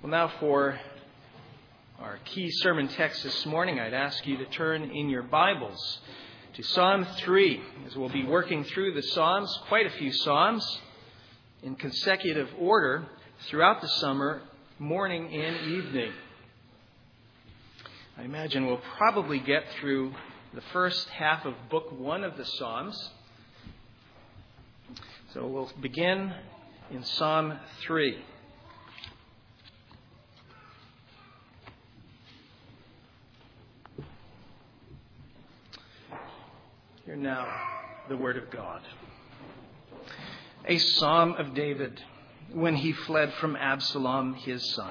Well, now for our key sermon text this morning, I'd ask you to turn in your Bibles to Psalm 3, as we'll be working through the Psalms, quite a few Psalms, in consecutive order throughout the summer, morning and evening. I imagine we'll probably get through the first half of Book 1 of the Psalms. So we'll begin in Psalm 3. Hear now the word of God. A psalm of David when he fled from Absalom, his son.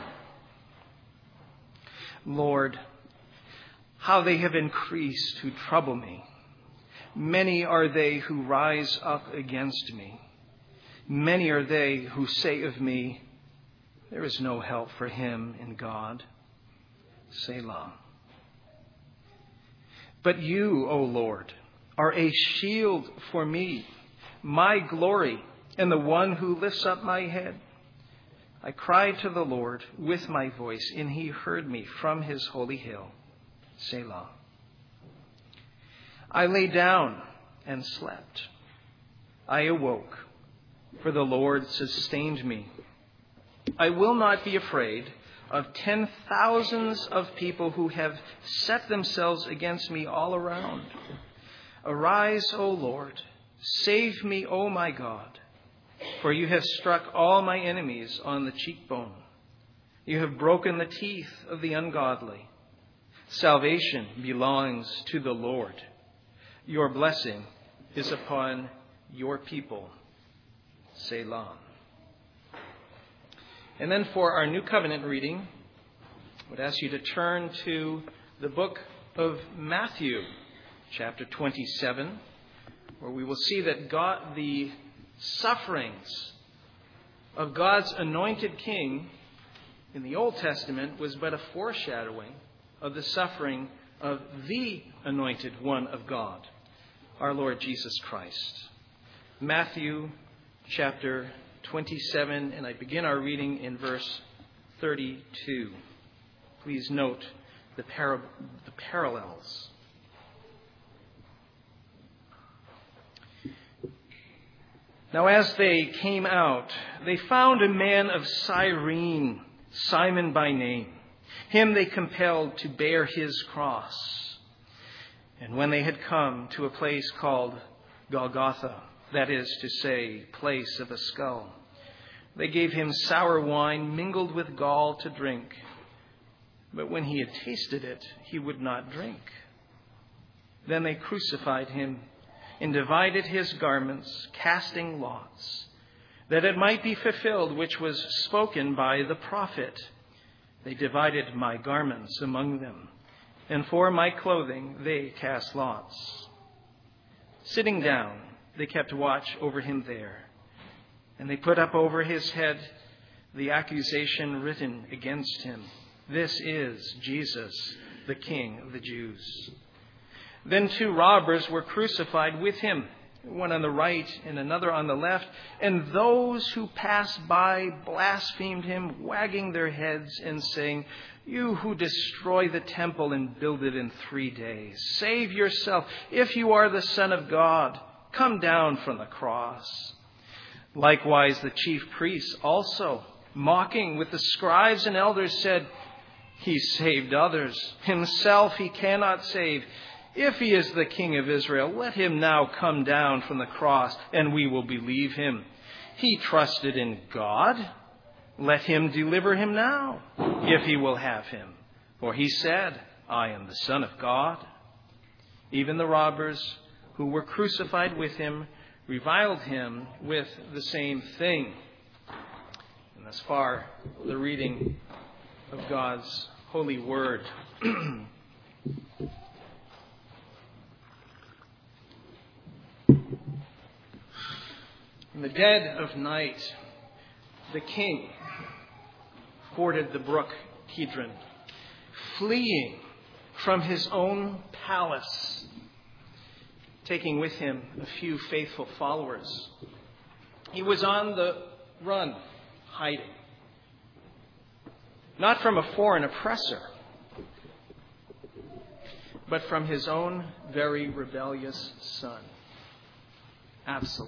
Lord, how they have increased who trouble me. Many are they who rise up against me. Many are they who say of me, there is no help for him in God. Selah. But you, O Lord, are a shield for me, my glory, and the one who lifts up my head. I cried to the Lord with my voice, and he heard me from his holy hill. Selah. I lay down and slept. I awoke, for the Lord sustained me. I will not be afraid of 10,000s of people who have set themselves against me all around. Arise, O Lord, save me, O my God, for you have struck all my enemies on the cheekbone. You have broken the teeth of the ungodly. Salvation belongs to the Lord. Your blessing is upon your people. Selah. And then for our New Covenant reading, I would ask you to turn to the book of Matthew, chapter 27, where we will see that the sufferings of God's anointed king in the Old Testament was but a foreshadowing of the suffering of the anointed one of God, our Lord Jesus Christ. Matthew chapter 27, and I begin our reading in verse 32. Please note the parallels. Now as they came out, they found a man of Cyrene, Simon by name. Him they compelled to bear his cross. And when they had come to a place called Golgotha, that is to say, place of a skull, they gave him sour wine mingled with gall to drink. But when he had tasted it, he would not drink. Then they crucified him and divided his garments, casting lots, that it might be fulfilled which was spoken by the prophet. They divided my garments among them, and for my clothing they cast lots. Sitting down, they kept watch over him there, and they put up over his head the accusation written against him. This is Jesus, the King of the Jews. Then 2 robbers were crucified with him, one on the right and another on the left. And those who passed by blasphemed him, wagging their heads and saying, you who destroy the temple and build it in 3 days, save yourself. If you are the Son of God, come down from the cross. Likewise, the chief priests also, mocking with the scribes and elders, said, he saved others. Himself he cannot save. If he is the King of Israel, let him now come down from the cross, and we will believe him. He trusted in God. Let him deliver him now, if he will have him. For he said, I am the Son of God. Even the robbers who were crucified with him reviled him with the same thing. And thus far, the reading of God's holy word. In the dead of night, the king forded the brook Kidron, fleeing from his own palace, taking with him a few faithful followers. He was on the run, hiding. not from a foreign oppressor, but from his own very rebellious son, Absalom.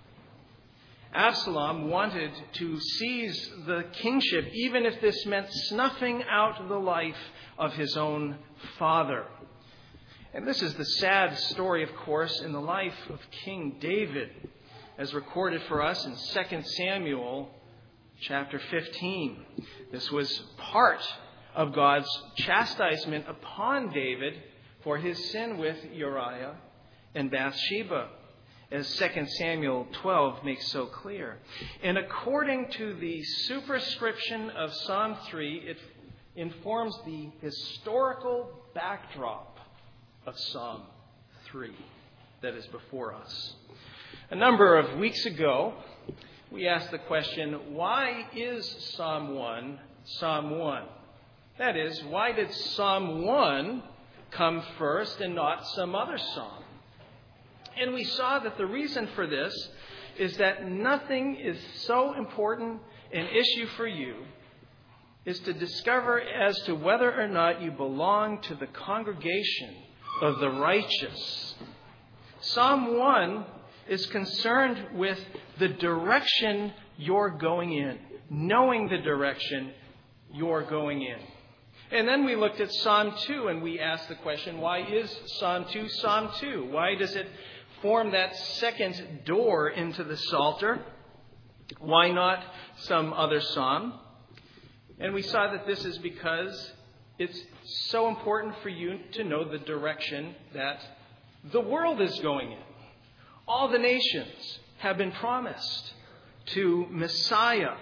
Absalom wanted to seize the kingship, even if this meant snuffing out the life of his own father. And this is the sad story, of course, in the life of King David, as recorded for us in 2 Samuel chapter 15. This was part of God's chastisement upon David for his sin with Uriah and Bathsheba, as 2 Samuel 12 makes so clear. And according to the superscription of Psalm 3, it informs the historical backdrop of Psalm 3 that is before us. A number of weeks ago, we asked the question, why is Psalm 1 Psalm 1? That is, why did Psalm 1 come first and not some other psalm? And we saw that the reason for this is that nothing is so important an issue for you is to discover as to whether or not you belong to the congregation of the righteous. Psalm 1 is concerned with the direction you're going in, knowing the direction you're going in. And then we looked at Psalm 2 and we asked the question, why is Psalm 2 Psalm 2? Why does it form that second door into the Psalter? Why not some other psalm? And we saw that this is because it's so important for you to know the direction that the world is going in. All the nations have been promised to Messiah.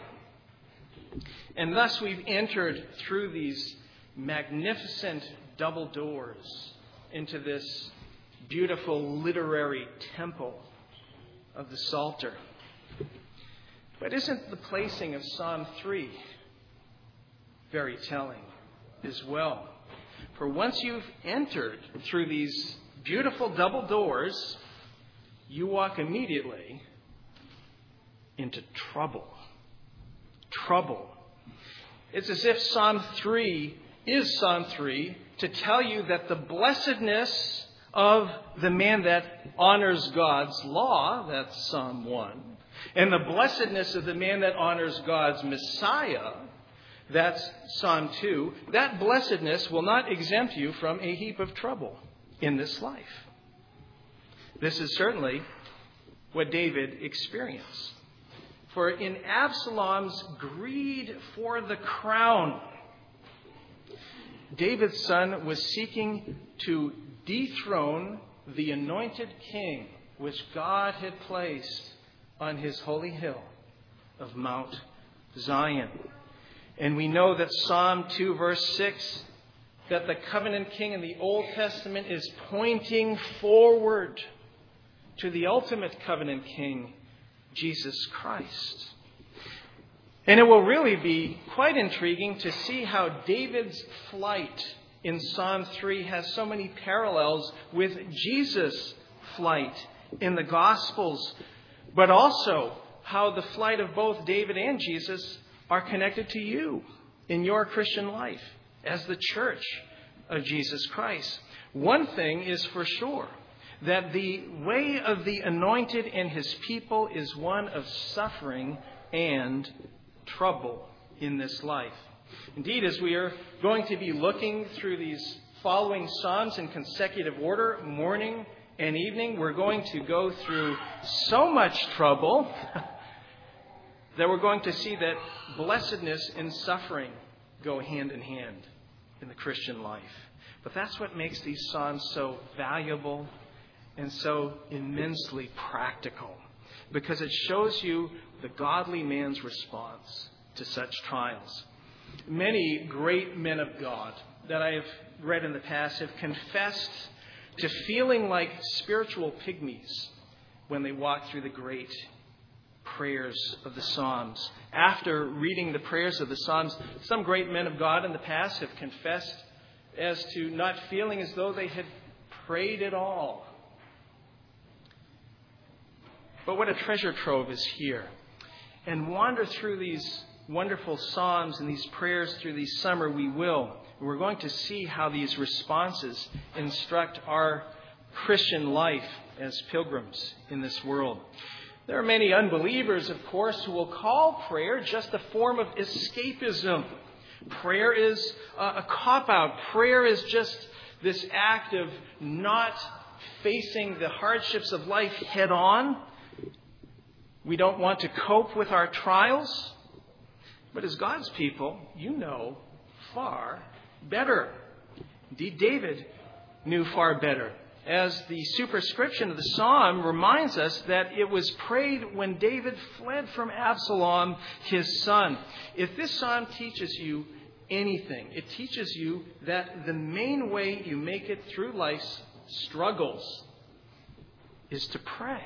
And thus we've entered through these magnificent double doors into this beautiful literary temple of the Psalter. But isn't the placing of Psalm 3 very telling as well? For once you've entered through these beautiful double doors, you walk immediately into trouble. Trouble. It's as if Psalm 3 is Psalm 3 to tell you that the blessedness of the man that honors God's law, that's Psalm 1, and the blessedness of the man that honors God's Messiah, that's Psalm 2, that blessedness will not exempt you from a heap of trouble in this life. This is certainly what David experienced. For in Absalom's greed for the crown, David's son was seeking to dethrone the anointed king which God had placed on his holy hill of Mount Zion. And we know that Psalm 2 verse 6, that the covenant king in the Old Testament is pointing forward to the ultimate covenant king, Jesus Christ. And it will really be quite intriguing to see how David's flight in Psalm 3 has so many parallels with Jesus' flight in the Gospels, but also how the flight of both David and Jesus are connected to you in your Christian life as the church of Jesus Christ. One thing is for sure, that the way of the anointed and his people is one of suffering and trouble in this life. Indeed, as we are going to be looking through these following Psalms in consecutive order, morning and evening, we're going to go through so much trouble that we're going to see that blessedness and suffering go hand in hand in the Christian life. But that's what makes these Psalms so valuable and so immensely practical, because it shows you the godly man's response to such trials. Many great men of God that I have read in the past have confessed to feeling like spiritual pygmies when they walk through the great prayers of the Psalms. After reading the prayers of the Psalms, some great men of God in the past have confessed as to not feeling as though they had prayed at all. But what a treasure trove is here. And wander through these wonderful psalms and these prayers through the summer, we will. We're going to see how these responses instruct our Christian life as pilgrims in this world. There are many unbelievers, of course, who will call prayer just a form of escapism. Prayer is a cop-out. Prayer is just this act of not facing the hardships of life head on. We don't want to cope with our trials. But as God's people, you know far better. Indeed, David knew far better. As the superscription of the psalm reminds us that it was prayed when David fled from Absalom, his son. If this psalm teaches you anything, it teaches you that the main way you make it through life's struggles is to pray.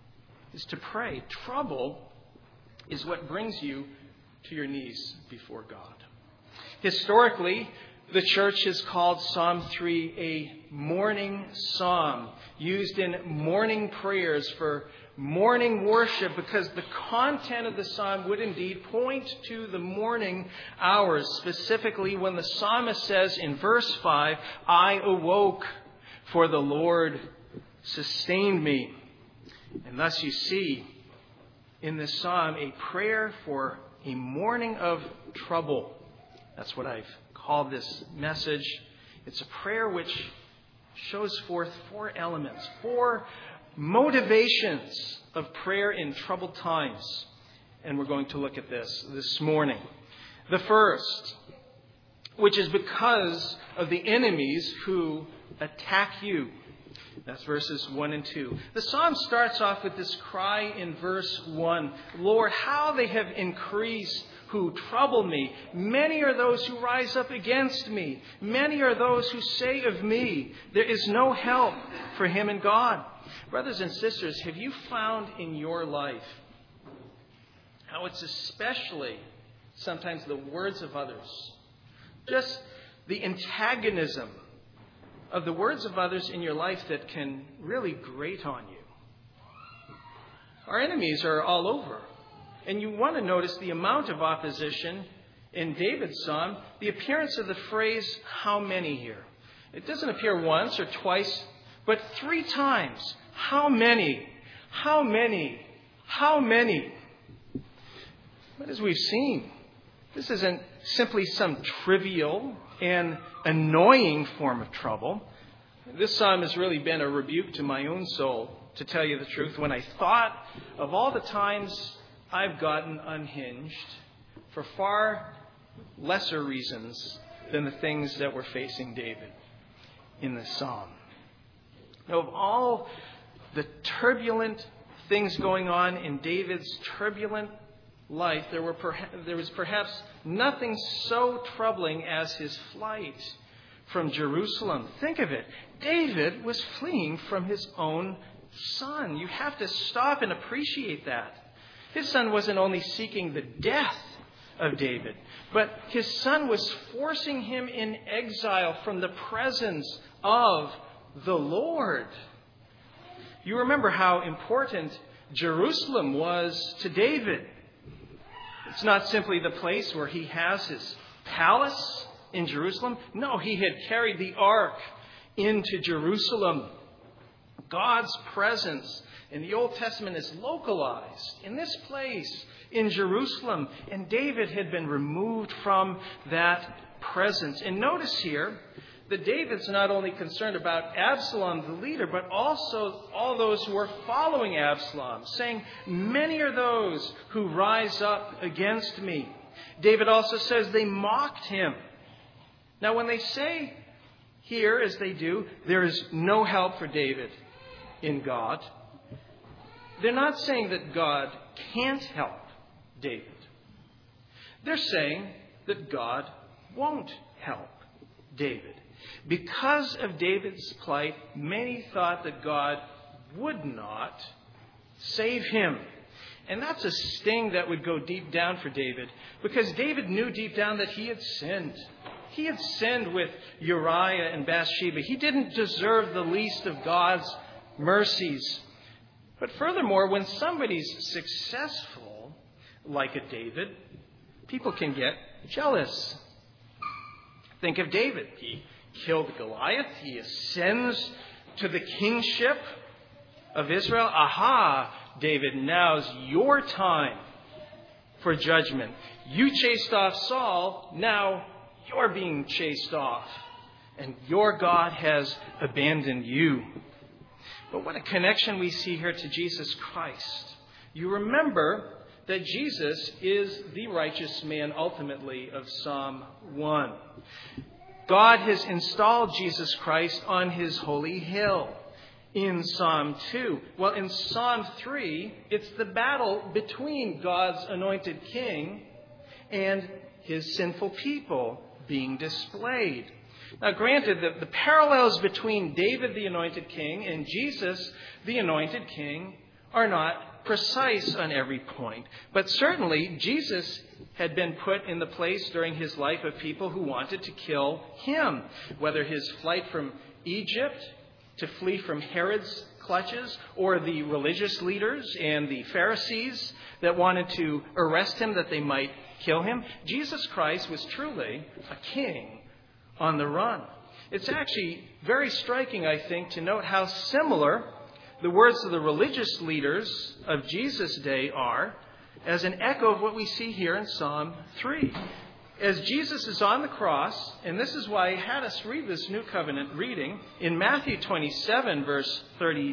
Trouble is what brings you to your knees before God. Historically, the church has called Psalm 3 a morning psalm, used in morning prayers for morning worship, because the content of the psalm would indeed point to the morning hours, specifically when the psalmist says in verse 5, I awoke, for the Lord sustained me. And thus you see in this psalm a prayer for a morning of trouble. That's what I've called this message. It's a prayer which shows forth 4 elements, 4 motivations of prayer in troubled times. And we're going to look at this morning. The first, which is because of the enemies who attack you. That's verses 1 and 2. The psalm starts off with this cry in verse 1. Lord, how they have increased who trouble me. Many are those who rise up against me. Many are those who say of me, there is no help for him in God. Brothers and sisters, have you found in your life how it's especially sometimes the words of others, just the antagonism of the words of others in your life that can really grate on you? Our enemies are all over. And you want to notice the amount of opposition in David's psalm, the appearance of the phrase, how many here. It doesn't appear once or twice, but 3 times. How many? How many? How many? But as we've seen, this isn't simply some trivial and annoying form of trouble. This psalm has really been a rebuke to my own soul, to tell you the truth. When I thought of all the times I've gotten unhinged for far lesser reasons than the things that were facing David in this psalm. Now, of all the turbulent things going on in David's turbulent life, there was perhaps nothing so troubling as his flight from Jerusalem. Think of it. David was fleeing from his own son. You have to stop and appreciate that. His son wasn't only seeking the death of David, but his son was forcing him in exile from the presence of the Lord. You remember how important Jerusalem was to David. It's not simply the place where he has his palace in Jerusalem. No, he had carried the ark into Jerusalem. God's presence in the Old Testament is localized in this place in Jerusalem. And David had been removed from that presence. And notice here that David's not only concerned about Absalom, the leader, but also all those who are following Absalom, saying, many are those who rise up against me. David also says they mocked him. Now, when they say here, as they do, there is no help for David in God, they're not saying that God can't help David. They're saying that God won't help David. Because of David's plight, many thought that God would not save him. And that's a sting that would go deep down for David, because David knew deep down that he had sinned. He had sinned with Uriah and Bathsheba. He didn't deserve the least of God's mercies. But furthermore, when somebody's successful, like a David, people can get jealous. Think of David. He killed Goliath. He ascends to the kingship of Israel. Aha, David, now's your time for judgment. You chased off Saul. Now you're being chased off. And your God has abandoned you. But what a connection we see here to Jesus Christ. You remember that Jesus is the righteous man ultimately of Psalm 1. God has installed Jesus Christ on his holy hill in Psalm 2. Well, in Psalm 3, it's the battle between God's anointed king and his sinful people being displayed. Now, granted, the parallels between David, the anointed king, and Jesus, the anointed king, are not precise on every point. But certainly, Jesus had been put in the place during his life of people who wanted to kill him. Whether his flight from Egypt to flee from Herod's clutches, or the religious leaders and the Pharisees that wanted to arrest him that they might kill him, Jesus Christ was truly a king on the run. It's actually very striking, I think, to note how similar the words of the religious leaders of Jesus' day are as an echo of what we see here in Psalm 3. As Jesus is on the cross, and this is why I had us read this New Covenant reading, in Matthew 27, verse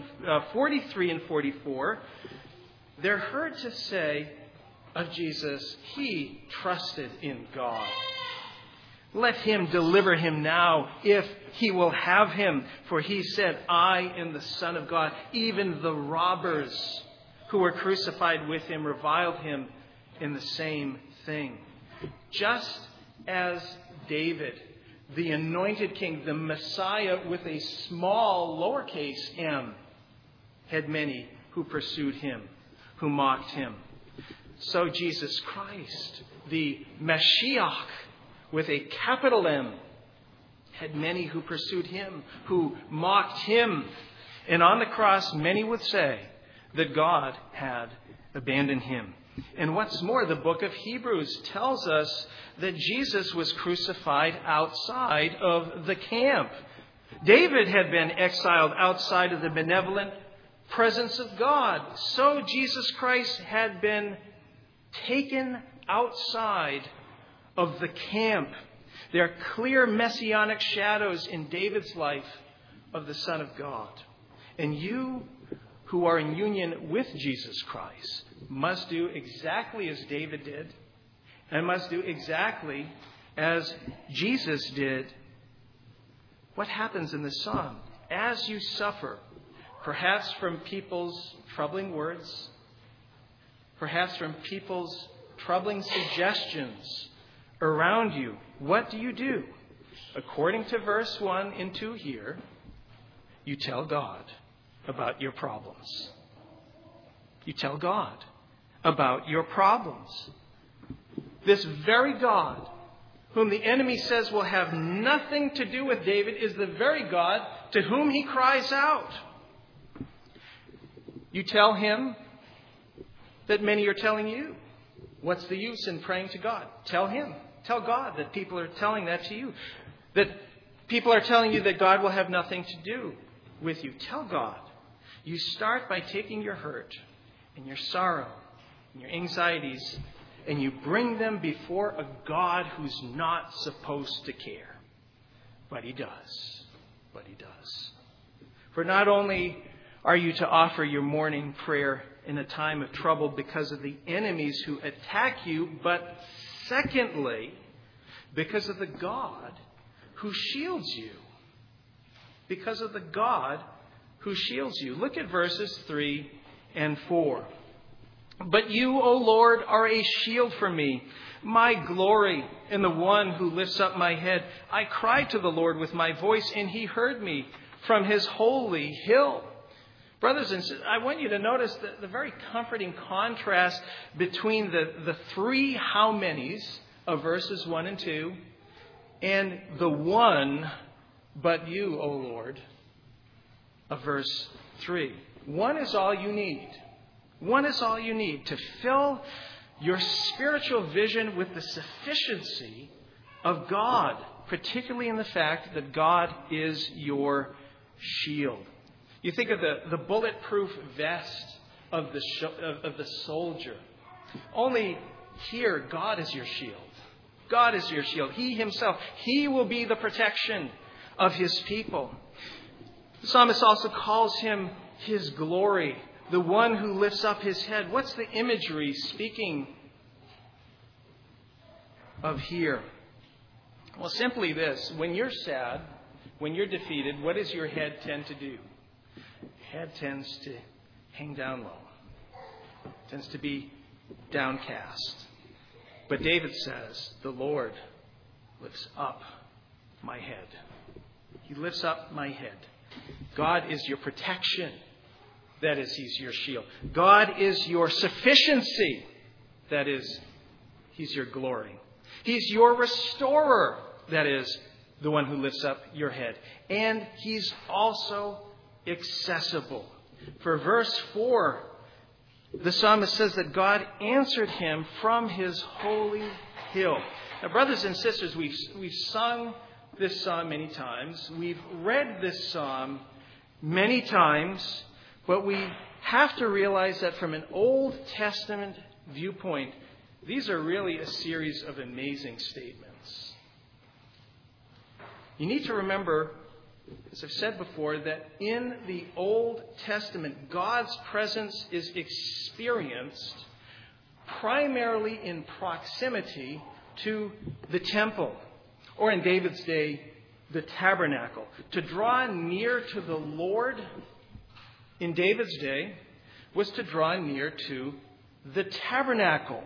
43 and 44, they're heard to say of Jesus, he trusted in God. Let him deliver him now, if he will have him. For he said, I am the Son of God. Even the robbers who were crucified with him reviled him in the same thing. Just as David, the anointed king, the Messiah with a small lowercase m, had many who pursued him, who mocked him. So Jesus Christ, the Mashiach, with a capital M, had many who pursued him, who mocked him. And on the cross, many would say that God had abandoned him. And what's more, the book of Hebrews tells us that Jesus was crucified outside of the camp. David had been exiled outside of the benevolent presence of God. So Jesus Christ had been taken outside of the camp. There are clear messianic shadows in David's life of the Son of God. And you who are in union with Jesus Christ must do exactly as David did, and must do exactly as Jesus did. What happens in the psalm? As you suffer, perhaps from people's troubling words, perhaps from people's troubling suggestions around you, what do? According to verse 1 and 2 here, you tell God about your problems. You tell God about your problems. This very God, whom the enemy says will have nothing to do with David, is the very God to whom he cries out. You tell him that many are telling you. What's the use in praying to God? Tell him. Tell God that people are telling that to you. That people are telling you that God will have nothing to do with you. Tell God. You start by taking your hurt and your sorrow and your anxieties, and you bring them before a God who's not supposed to care. But he does. But he does. For not only are you to offer your morning prayer in a time of trouble because of the enemies who attack you, but secondly, because of the God who shields you. Because of the God who shields you. Look at verses 3 and 4. But you, O Lord, are a shield for me, my glory, and the one who lifts up my head. I cried to the Lord with my voice, and he heard me from his holy hill. Brothers and sisters, I want you to notice the very comforting contrast between the three how manys of verses 1 and 2 and the one, but you, O Lord, of verse 3. One is all you need. One is all you need to fill your spiritual vision with the sufficiency of God, particularly in the fact that God is your shield. You think of the bulletproof vest of the soldier. Only here, God is your shield. God is your shield. He himself, he will be the protection of his people. The psalmist also calls him his glory, the one who lifts up his head. What's the imagery speaking of here? Well, simply this. When you're sad, when you're defeated, what does your head tend to do? Head tends to hang down low. Tends to be downcast. But David says, the Lord lifts up my head. He lifts up my head. God is your protection. That is, he's your shield. God is your sufficiency. That is, he's your glory. He's your restorer. That is, the one who lifts up your head. And he's also accessible. For verse 4, the psalmist says that God answered him from his holy hill. Now, brothers and sisters, we've sung this psalm many times. We've read this psalm many times. But we have to realize that from an Old Testament viewpoint, these are really a series of amazing statements. You need to remember, as I've said before, that in the Old Testament, God's presence is experienced primarily in proximity to the temple, or in David's day, the tabernacle. To draw near to the Lord in David's day was to draw near to the tabernacle.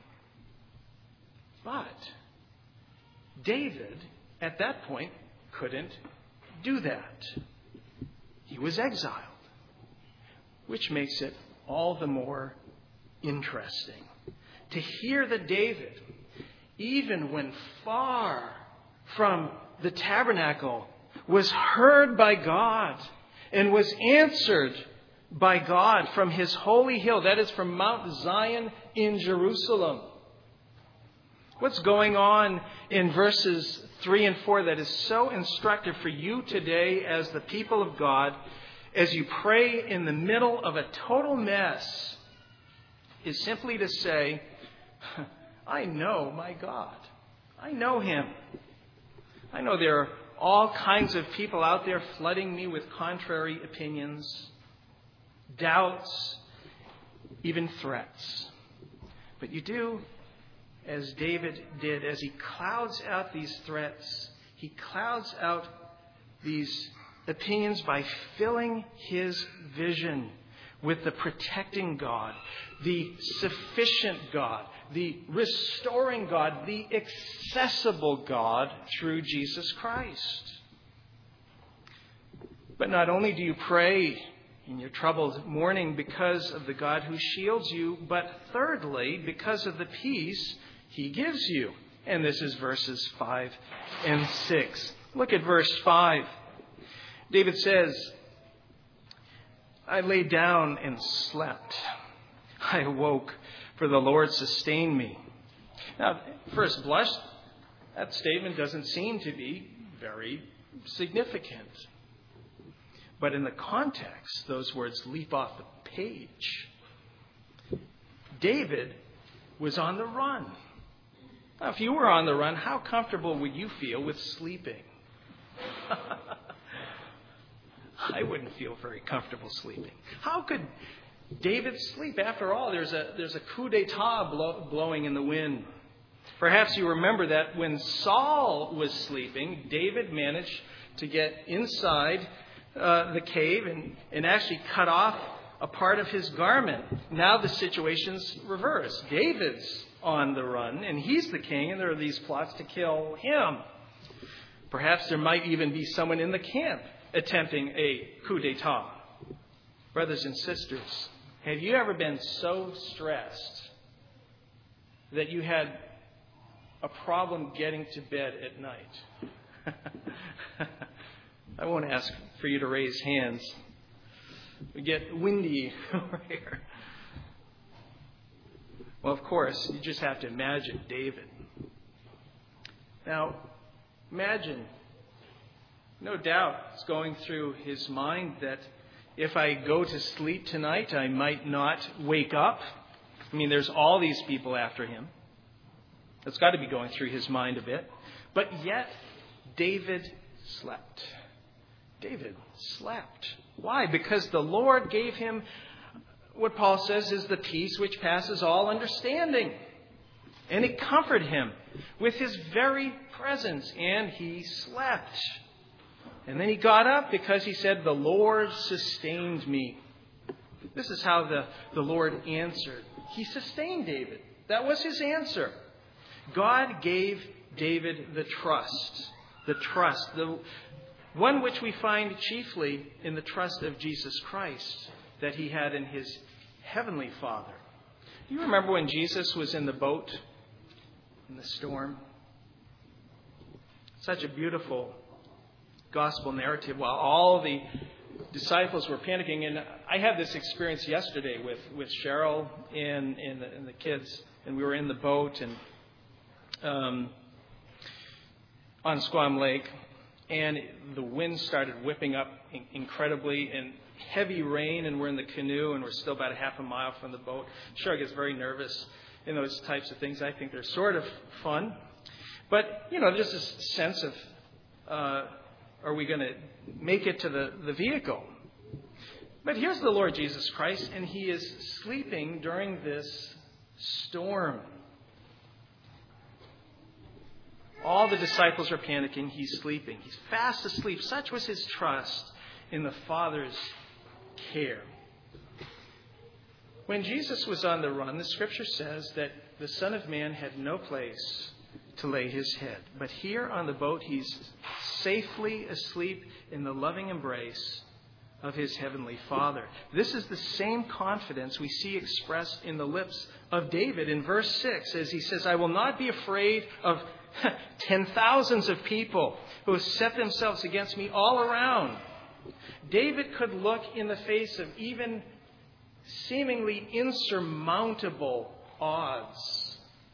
But David, at that point, couldn't do that. He was exiled, which makes it all the more interesting to hear that David, even when far from the tabernacle, was heard by God and was answered by God from his holy hill, that is from Mount Zion in Jerusalem. What's going on in verses 3 and 4 that is so instructive for you today as the people of God, as you pray in the middle of a total mess, is simply to say, I know my God. I know him. I know there are all kinds of people out there flooding me with contrary opinions, doubts, even threats. But you do as David did. As he clouds out these threats, he clouds out these opinions by filling his vision with the protecting God, the sufficient God, the restoring God, the accessible God through Jesus Christ. But not only do you pray in your troubled morning because of the God who shields you, but thirdly, because of the peace he gives you. And this is verses 5 and 6. Look at verse 5. David says, I lay down and slept. I awoke, for the Lord sustained me. Now, at first blush, that statement doesn't seem to be very significant. But in the context, those words leap off the page. David was on the run. Now, if you were on the run, how comfortable would you feel with sleeping? I wouldn't feel very comfortable sleeping. How could David sleep? After all, there's a coup d'etat blowing in the wind. Perhaps you remember that when Saul was sleeping, David managed to get inside the cave and actually cut off a part of his garment. Now the situation's reversed. David's on the run, and he's the king, and there are these plots to kill him. Perhaps there might even be someone in the camp attempting a coup d'etat. Brothers and sisters, have you ever been so stressed that you had a problem getting to bed at night? I won't ask for you to raise hands. We get windy over here. Well, of course, you just have to imagine David. Now, imagine, no doubt it's going through his mind that if I go to sleep tonight, I might not wake up. I mean, there's all these people after him. That's got to be going through his mind a bit. But yet, David slept. David slept. Why? Because the Lord gave him what Paul says is the peace which passes all understanding. And it comforted him with his very presence. And he slept. And then he got up because he said, the Lord sustained me. This is how the Lord answered. He sustained David. That was his answer. God gave David the trust. The one which we find chiefly in the trust of Jesus Christ that he had in his heavenly Father. You remember when Jesus was in the boat in the storm? Such a beautiful gospel narrative while all the disciples were panicking. And I had this experience yesterday with Cheryl and the kids. And we were in the boat and on Squam Lake. And the wind started whipping up incredibly and heavy rain. And we're in the canoe and we're still about a half a mile from the boat. Cheryl gets very nervous in those types of things. I think they're sort of fun. But, just a sense of... are we going to make it to the vehicle? But here's the Lord Jesus Christ, and he is sleeping during this storm. All the disciples are panicking. He's sleeping. He's fast asleep. Such was his trust in the Father's care. When Jesus was on the run, the Scripture says that the Son of Man had no place to lay his head. But here on the boat, he's safely asleep in the loving embrace of his heavenly Father. This is the same confidence we see expressed in the lips of David in verse 6 as he says, I will not be afraid of 10,000s of people who have set themselves against me all around. David could look in the face of even seemingly insurmountable odds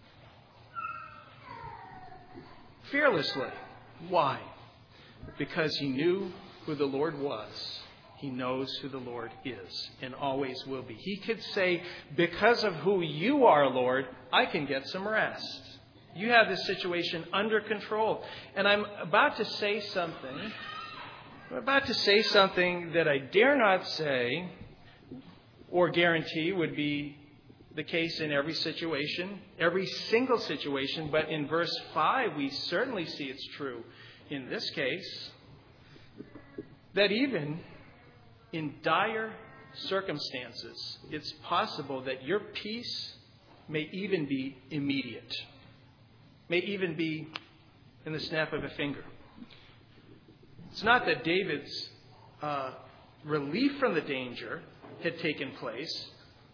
fearlessly. Why? Because he knew who the Lord was. He knows who the Lord is and always will be. He could say, because of who you are, Lord, I can get some rest. You have this situation under control. And I'm about to say something that I dare not say or guarantee would be the case in every situation, every single situation. But in verse 5, we certainly see it's true in this case, that even in dire circumstances, it's possible that your peace may even be immediate, may even be in the snap of a finger. It's not that David's relief from the danger had taken place,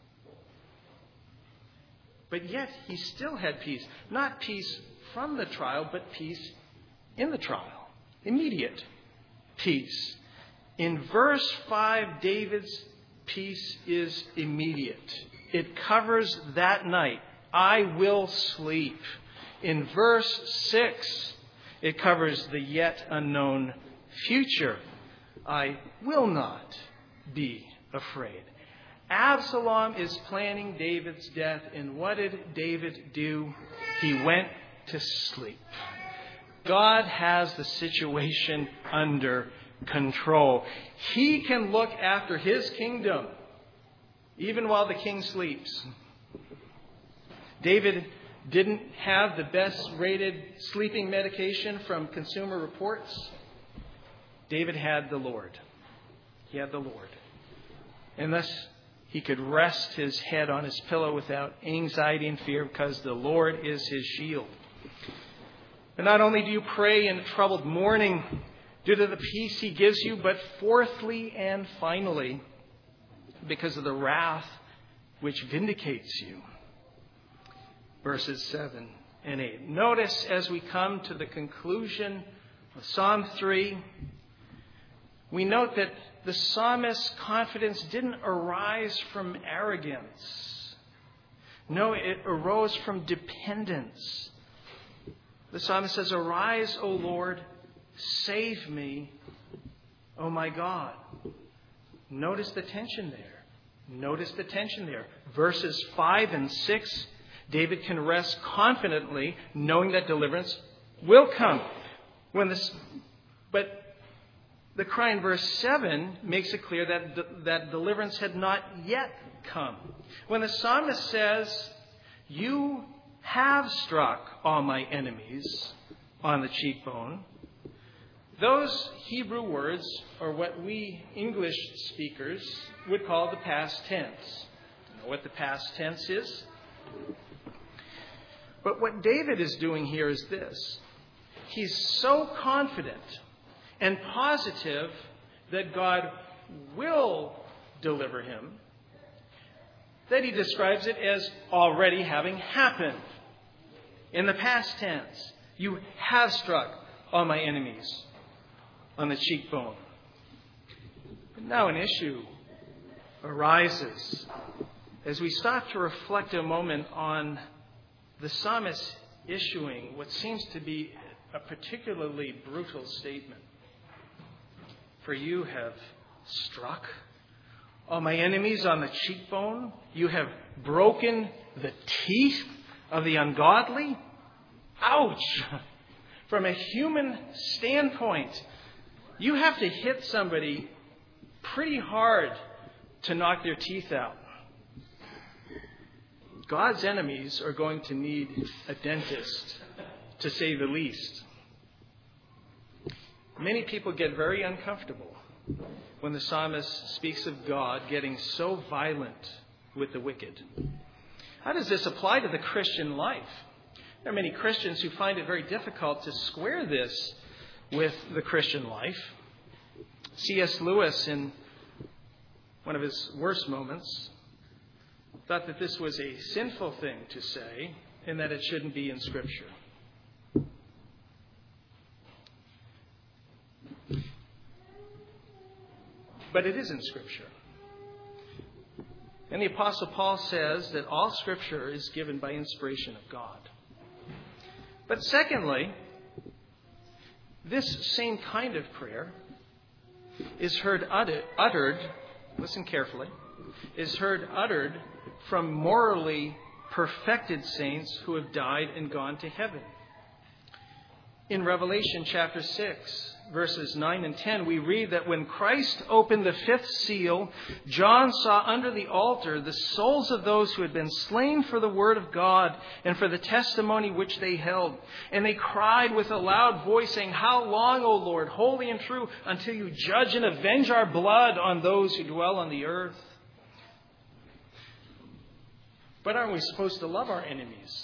but yet he still had peace. Not peace from the trial, but peace in the trial. Immediate peace. In verse 5, David's peace is immediate. It covers that night. I will sleep. In verse 6, it covers the yet unknown future. I will not be afraid. Absalom is planning David's death, and what did David do? He went to sleep. God has the situation under control. He can look after his kingdom even while the king sleeps. David didn't have the best rated sleeping medication from Consumer Reports. David had the Lord. He had the Lord. And thus he could rest his head on his pillow without anxiety and fear because the Lord is his shield. And not only do you pray in troubled morning due to the peace he gives you, but fourthly and finally, because of the wrath which vindicates you. Verses 7 and 8. Notice as we come to the conclusion of Psalm 3, we note that the psalmist's confidence didn't arise from arrogance. No, it arose from dependence. The psalmist says, "Arise, O Lord, save me, O my God." Notice the tension there. Notice the tension there. Verses 5 and 6, David can rest confidently knowing that deliverance will come. But the cry in verse 7 makes it clear that deliverance had not yet come. When the psalmist says, "You have struck all my enemies on the cheekbone," those Hebrew words are what we English speakers would call the past tense. You know what the past tense is? But what David is doing here is this. He's so confident and positive that God will deliver him that he describes it as already having happened. In the past tense, you have struck all my enemies on the cheekbone. But now an issue arises as we stop to reflect a moment on the psalmist issuing what seems to be a particularly brutal statement. "For you have struck all my enemies on the cheekbone. You have broken the teeth of the ungodly." Ouch! From a human standpoint, you have to hit somebody pretty hard to knock their teeth out. God's enemies are going to need a dentist, to say the least. Many people get very uncomfortable when the psalmist speaks of God getting so violent with the wicked. How does this apply to the Christian life? There are many Christians who find it very difficult to square this with the Christian life. C.S. Lewis, in one of his worst moments, thought that this was a sinful thing to say and that it shouldn't be in Scripture. But it is in Scripture. And the Apostle Paul says that all Scripture is given by inspiration of God. But secondly, this same kind of prayer is heard uttered, listen carefully, is heard uttered from morally perfected saints who have died and gone to heaven. In Revelation chapter 6, verses 9 and 10, we read that when Christ opened the fifth seal, John saw under the altar the souls of those who had been slain for the word of God and for the testimony which they held. And they cried with a loud voice, saying, "How long, O Lord, holy and true, until you judge and avenge our blood on those who dwell on the earth?" But aren't we supposed to love our enemies?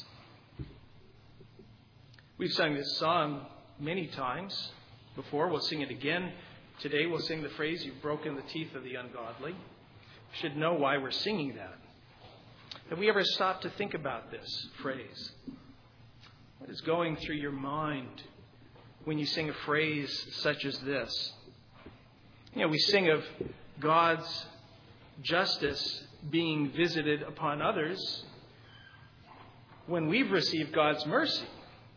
We've sung this song many times before. We'll sing it again. Today we'll sing the phrase, "You've broken the teeth of the ungodly." We should know why we're singing that. Have we ever stopped to think about this phrase? What is going through your mind when you sing a phrase such as this? You know, we sing of God's justice being visited upon others when we've received God's mercy.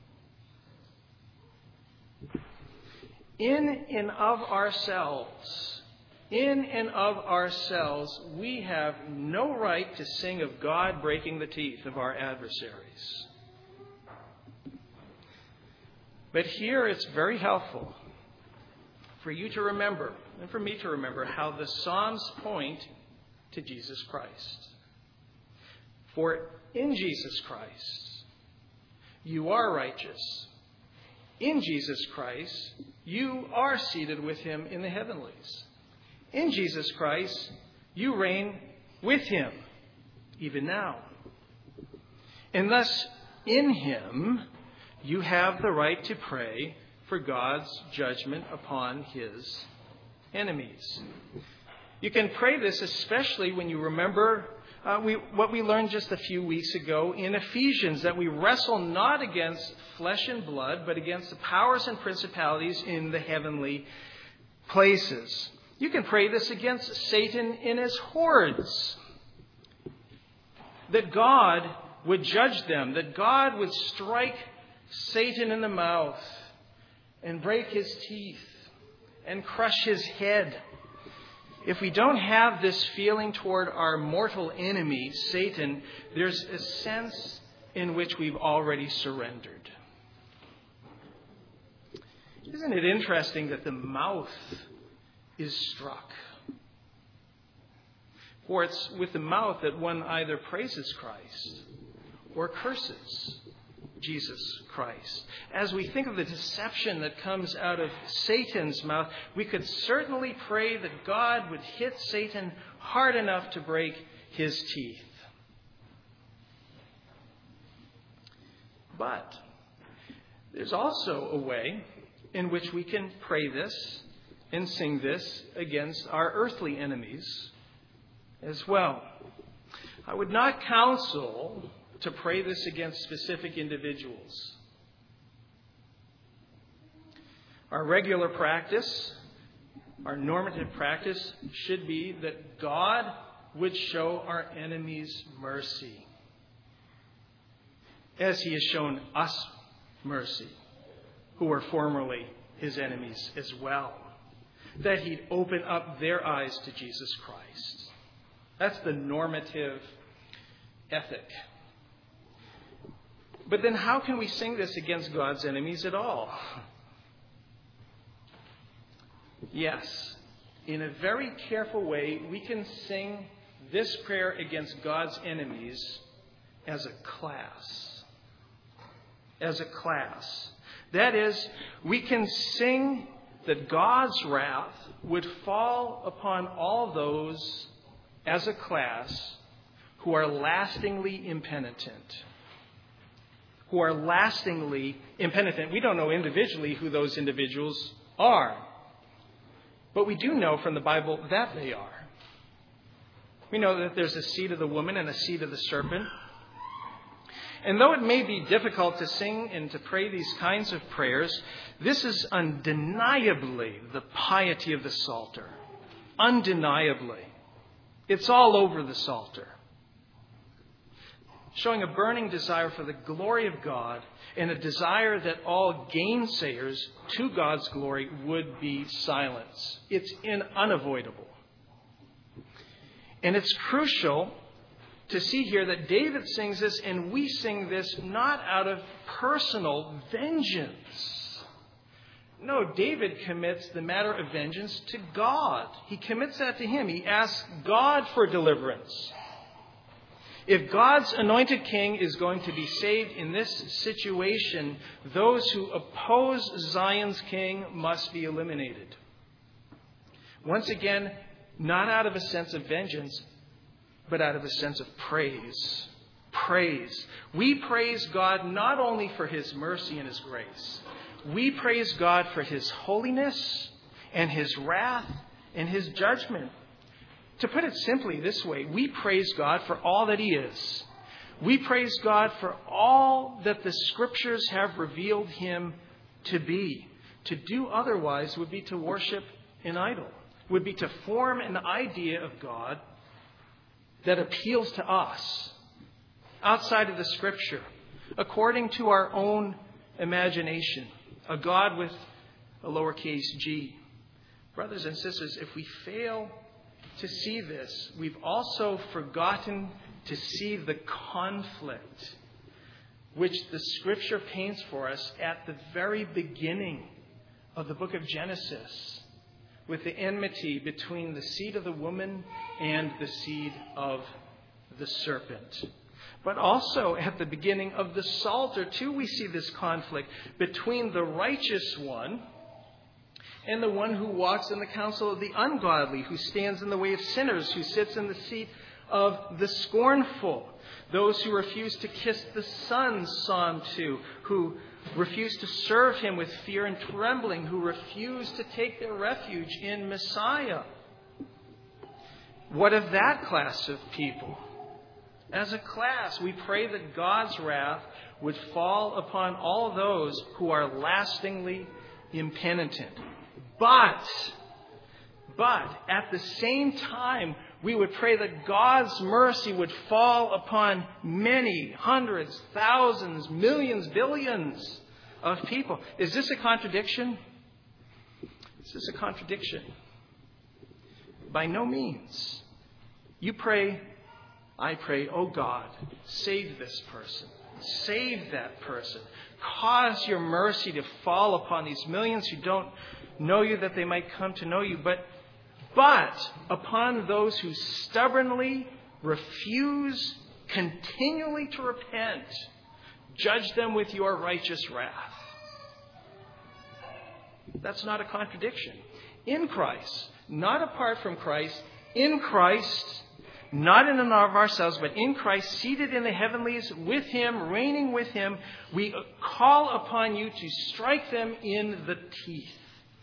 In and of ourselves, we have no right to sing of God breaking the teeth of our adversaries. But here it's very helpful for you to remember, and for me to remember, how the Psalms point to Jesus Christ. For in Jesus Christ, you are righteous. In Jesus Christ, you are seated with him in the heavenlies. In Jesus Christ, you reign with him, even now. And thus, in him, you have the right to pray for God's judgment upon his enemies. You can pray this especially when you remember what we learned just a few weeks ago in Ephesians, that we wrestle not against flesh and blood, but against the powers and principalities in the heavenly places. You can pray this against Satan in his hordes, that God would judge them, that God would strike Satan in the mouth and break his teeth and crush his head. If we don't have this feeling toward our mortal enemy, Satan, there's a sense in which we've already surrendered. Isn't it interesting that the mouth is struck? For it's with the mouth that one either praises Christ or curses Jesus Christ. As we think of the deception that comes out of Satan's mouth, we could certainly pray that God would hit Satan hard enough to break his teeth. But there's also a way in which we can pray this and sing this against our earthly enemies as well. I would not counsel to pray this against specific individuals. Our regular practice, our normative practice, should be that God would show our enemies mercy, as he has shown us mercy, who were formerly his enemies as well. That he'd open up their eyes to Jesus Christ. That's the normative ethic. But then how can we sing this against God's enemies at all? Yes, in a very careful way, we can sing this prayer against God's enemies as a class. As a class. That is, we can sing that God's wrath would fall upon all those as a class who are lastingly impenitent. Who are lastingly impenitent. We don't know individually who those individuals are. But we do know from the Bible that they are. We know that there's a seed of the woman and a seed of the serpent. And though it may be difficult to sing and to pray these kinds of prayers, this is undeniably the piety of the Psalter. Undeniably. It's all over the Psalter. Showing a burning desire for the glory of God and a desire that all gainsayers to God's glory would be silenced. It's unavoidable. And it's crucial to see here that David sings this and we sing this not out of personal vengeance. No, David commits the matter of vengeance to God. He commits that to him. He asks God for deliverance. If God's anointed king is going to be saved in this situation, those who oppose Zion's king must be eliminated. Once again, not out of a sense of vengeance, but out of a sense of praise. Praise. We praise God not only for his mercy and his grace. We praise God for his holiness and his wrath and his judgment. To put it simply this way, we praise God for all that he is. We praise God for all that the Scriptures have revealed him to be. To do otherwise would be to worship an idol, would be to form an idea of God that appeals to us outside of the Scripture, according to our own imagination, a God with a lowercase g. Brothers and sisters, if we fail to see this, we've also forgotten to see the conflict which the Scripture paints for us at the very beginning of the book of Genesis, with the enmity between the seed of the woman and the seed of the serpent. But also at the beginning of the Psalter, too, we see this conflict between the righteous one and the one who walks in the counsel of the ungodly, who stands in the way of sinners, who sits in the seat of the scornful. Those who refuse to kiss the Son, Psalm 2, who refuse to serve him with fear and trembling, who refuse to take their refuge in Messiah. What of that class of people? As a class, we pray that God's wrath would fall upon all those who are lastingly impenitent. But at the same time, We would pray that God's mercy would fall upon many, hundreds, thousands, millions, billions of people. Is this a contradiction? Is this a contradiction? By no means. You pray, I pray, oh God, save this person. Save that person. Cause your mercy to fall upon these millions who don't know you, that they might come to know you. But upon those who stubbornly refuse continually to repent, judge them with your righteous wrath. That's not a contradiction. In Christ, not apart from Christ, in Christ, not in and of ourselves, but in Christ, seated in the heavenlies with Him, reigning with Him, we call upon you to strike them in the teeth.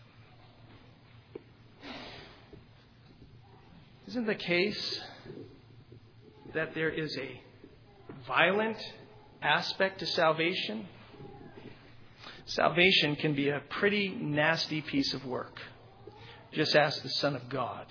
Isn't the case that there is a violent aspect to salvation? Salvation can be a pretty nasty piece of work. Just ask the Son of God.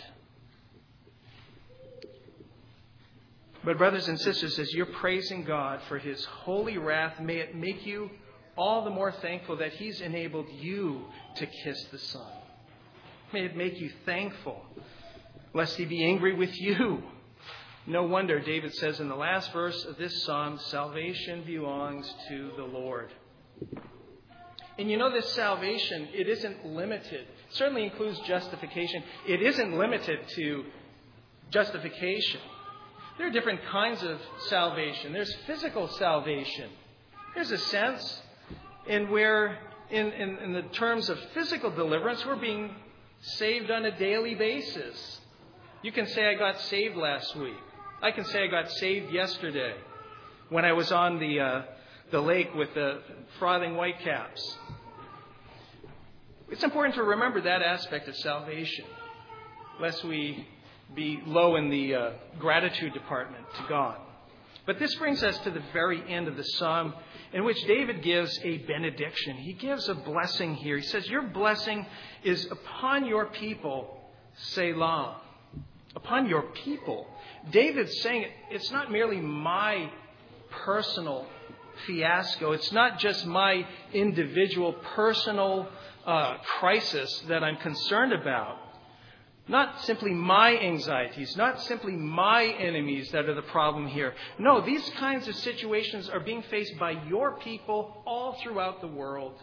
But brothers and sisters, as you're praising God for His holy wrath, may it make you all the more thankful that He's enabled you to kiss the Son. May it make you thankful, lest He be angry with you. No wonder David says in the last verse of this psalm, salvation belongs to the Lord. And you know, this salvation, it isn't limited. It certainly includes justification. It isn't limited to justification. There are different kinds of salvation. There's physical salvation. There's a sense in where, in the terms of physical deliverance, we're being saved on a daily basis. You can say, I got saved last week. I can say I got saved yesterday when I was on the lake with the frothing whitecaps. It's important to remember that aspect of salvation, lest we be low in the gratitude department to God. But this brings us to the very end of the psalm, in which David gives a benediction. He gives a blessing here. He says, your blessing is upon your people, Selah. Upon your people. David's saying it's not merely my personal fiasco. It's not just my individual personal crisis that I'm concerned about. Not simply my anxieties, not simply my enemies that are the problem here. No, these kinds of situations are being faced by your people all throughout the world.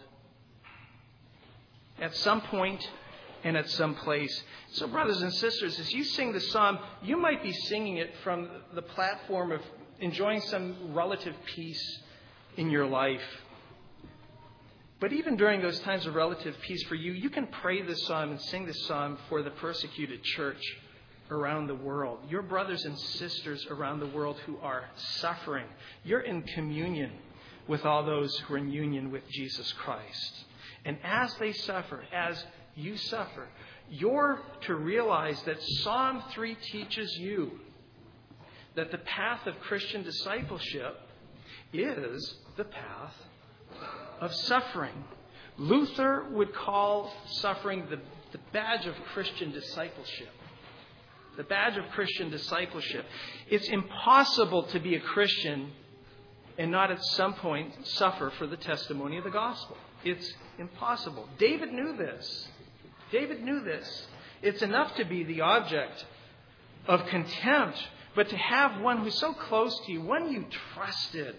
At some point and at some place. So brothers and sisters, as you sing the psalm, you might be singing it from the platform of enjoying some relative peace in your life. But even during those times of relative peace for you, you can pray this psalm and sing this psalm for the persecuted church around the world. Your brothers and sisters around the world who are suffering. You're in communion with all those who are in union with Jesus Christ. And as they suffer, as you suffer, you're to realize that Psalm 3 teaches you that the path of Christian discipleship is the path of suffering. Luther would call suffering the badge of Christian discipleship. The badge of Christian discipleship. It's impossible to be a Christian and not at some point suffer for the testimony of the gospel. It's impossible. David knew this. David knew this. It's enough to be the object of contempt, but to have one who's so close to you, one you trusted.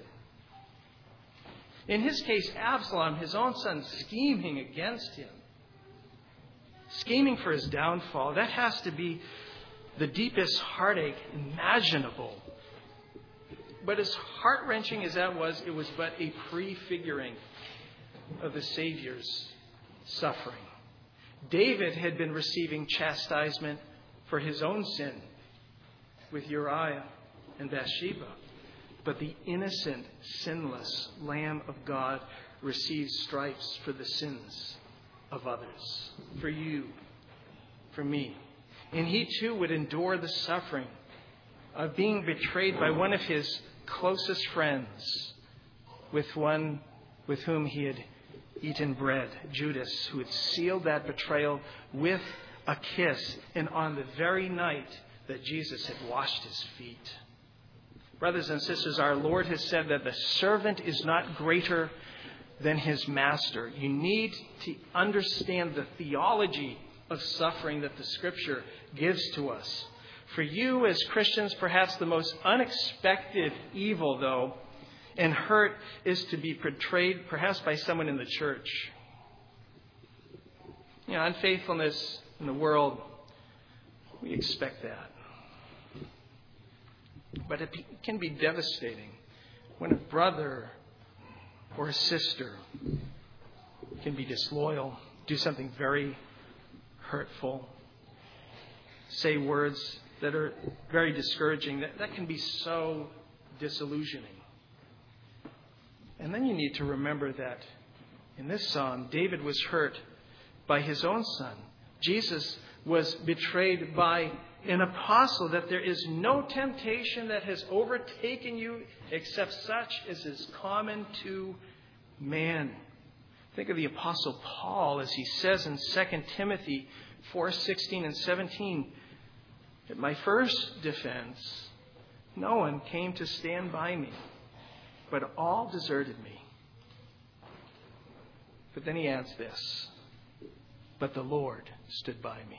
In his case, Absalom, his own son, scheming against him. Scheming for his downfall. That has to be the deepest heartache imaginable. But as heart-wrenching as that was, it was but a prefiguring of the Savior's suffering. David had been receiving chastisement for his own sin with Uriah and Bathsheba. But the innocent, sinless Lamb of God receives stripes for the sins of others. For you, for me. And he too would endure the suffering of being betrayed by one of his closest friends, with one with whom he had eaten bread, Judas, who had sealed that betrayal with a kiss. And on the very night that Jesus had washed his feet. Brothers and sisters, our Lord has said that the servant is not greater than his master. You need to understand the theology of suffering that the Scripture gives to us. For you as Christians, perhaps the most unexpected evil, though, and hurt is to be portrayed perhaps by someone in the church. Unfaithfulness in the world, we expect that. But it can be devastating when a brother or a sister can be disloyal, do something very hurtful, say words that are very discouraging. That can be so disillusioning. And then you need to remember that in this psalm, David was hurt by his own son. Jesus was betrayed by an apostle, that there is no temptation that has overtaken you except such as is common to man. Think of the apostle Paul as he says in 2 Timothy 4:16 and 17, at my first defense, no one came to stand by me, but all deserted me. But then he adds this, but the Lord stood by me.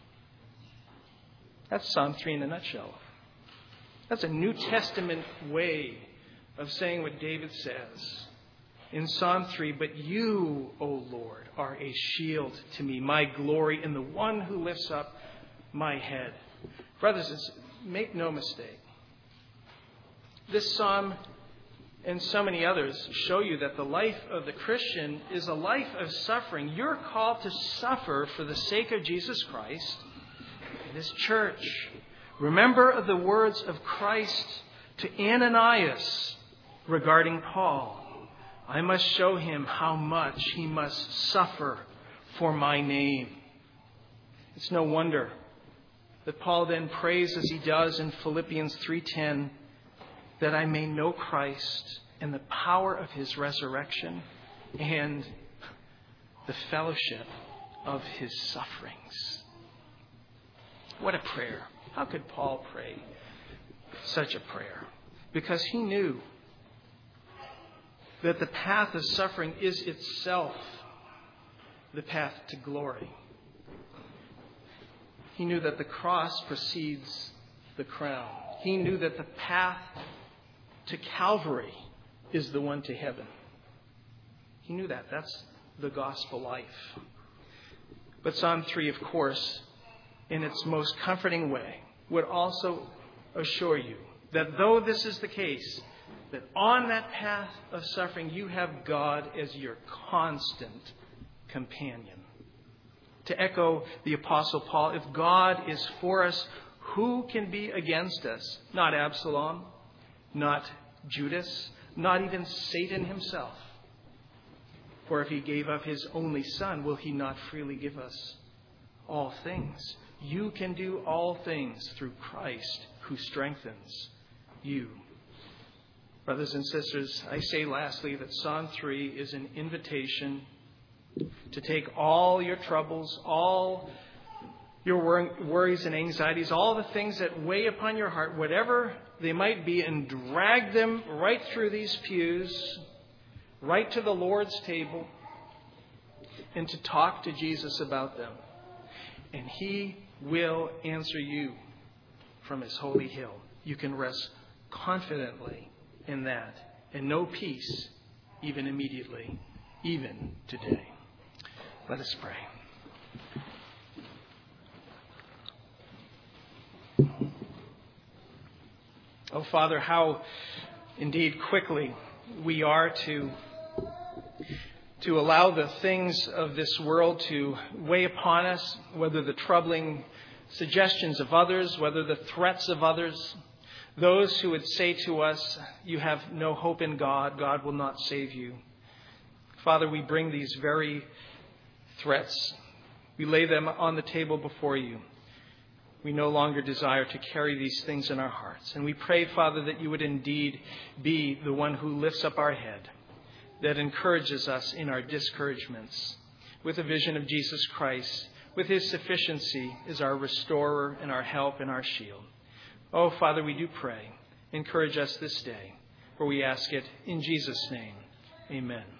That's Psalm 3 in a nutshell. That's a New Testament way of saying what David says in Psalm 3. But you, O Lord, are a shield to me, my glory, and the one who lifts up my head. Brothers, make no mistake. This psalm and so many others show you that the life of the Christian is a life of suffering. You're called to suffer for the sake of Jesus Christ and His church. Remember the words of Christ to Ananias regarding Paul. I must show him how much he must suffer for my name. It's no wonder that Paul then prays as he does in Philippians 3:10, that I may know Christ and the power of His resurrection and the fellowship of His sufferings. What a prayer. How could Paul pray such a prayer? Because he knew that the path of suffering is itself the path to glory. He knew that the cross precedes the crown. He knew that the path to Calvary is the one to heaven. He knew that. That's the gospel life. But Psalm 3, of course, in its most comforting way, would also assure you that though this is the case, that on that path of suffering, you have God as your constant companion. To echo the Apostle Paul, if God is for us, who can be against us? Not Absalom, not Judas, not even Satan himself. For if He gave up His only Son, will He not freely give us all things? You can do all things through Christ who strengthens you. Brothers and sisters, I say lastly that Psalm 3 is an invitation to take all your troubles, all your worries and anxieties, all the things that weigh upon your heart, whatever they might be, and drag them right through these pews, right to the Lord's table, and to talk to Jesus about them. And He will answer you from His holy hill. You can rest confidently in that and know peace even immediately, even today. Let us pray. Oh, Father, how indeed quickly we are to allow the things of this world to weigh upon us, whether the troubling suggestions of others, whether the threats of others, those who would say to us, you have no hope in God, God will not save you. Father, we bring these very threats. We lay them on the table before you. We no longer desire to carry these things in our hearts. And we pray, Father, that you would indeed be the one who lifts up our head, that encourages us in our discouragements with a vision of Jesus Christ, With his sufficiency is our restorer and our help and our shield. Oh, Father, we do pray. Encourage us this day, for we ask it in Jesus' name. Amen.